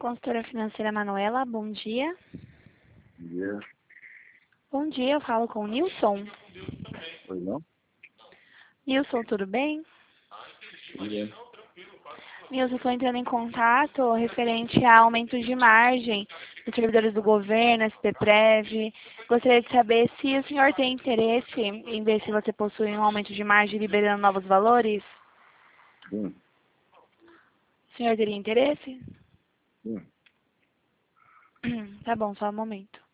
consultora financeira Manuela, bom dia. Bom dia. Bom dia, eu falo com o Nilson. Pois não? Nilson, tudo bem? Tudo bem. Nilson, estou entrando em contato referente a aumentos de margem dos servidores do governo, SPPrev. Gostaria de saber se o senhor tem interesse em ver se você possui um aumento de margem liberando novos valores. Sim, O senhor teria interesse? sim. Tá bom, só um momento.